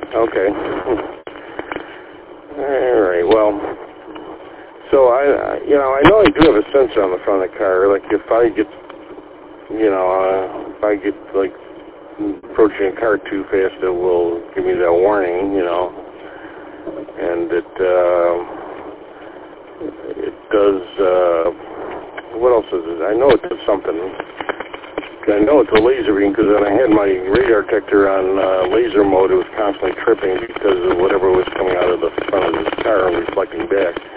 Okay. All right. Well, so I know I do have a sensor on the front of the car. Like if I get, like approaching a car too fast, it will give me that warning. And it does. What else is it? I know it does something. I know it's a laser beam because when I had my radar detector on laser mode, it was constantly tripping because of whatever was coming out of the front of this car and reflecting back.